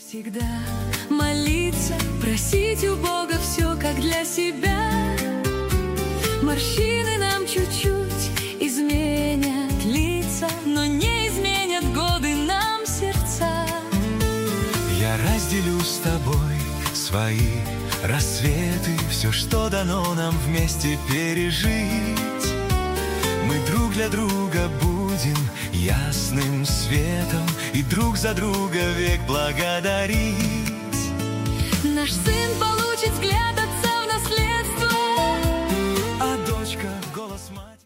Всегда молиться, просить у Бога все, как для себя. Морщины нам чуть-чуть изменят лица, но не изменят годы нам сердца. Я разделю с тобой свои рассветы, все, что дано нам вместе пережить. Мы друг для друга будем ясным светом и друг за друга век благодарить. Наш сын получит взгляд отца в наследство.